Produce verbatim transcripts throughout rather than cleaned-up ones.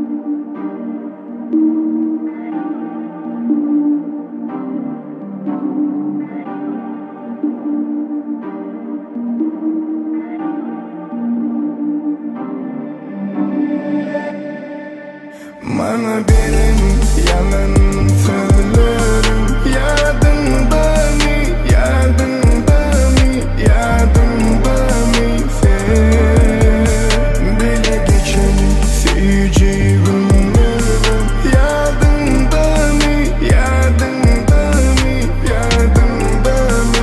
Bana benim yalan söylerim. Yadında mı, yadında mı, yadında mı sen? Bile geçeni seveceği günlerim. Yadında mı, yadında mı, yadında mı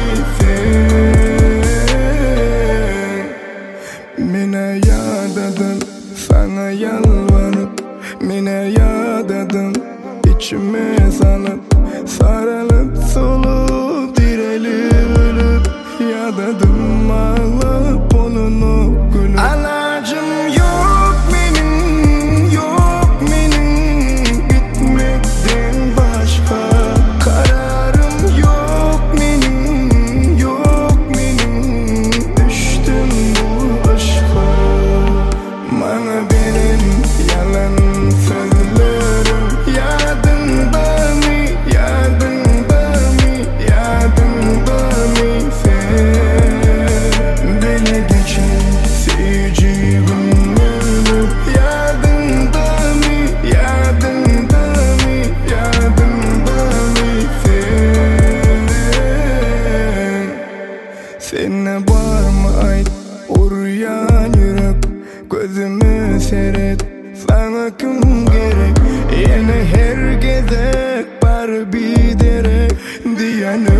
sen? Bana yad edin, sana yalvarıp mine yad edin, içime salıp sarılıp solup dirilip ölüp yad edin, ağlayıp onunu gülüp. Alacım yok benim, yok benim gitmekten başka. Kararım yok benim, yok benim düştüm bu aşka. Bana benim yalan söylerim. Yadında mı, yadında mı, yadında mı sen? Bile geçen seveceği günlerim. Yadında mı, yadında mı, yadında mı sen? Seninle var mı ait uğrayan yürek? Gözümü seyret, sana kim gerek? Yine herkese var bir derek diyen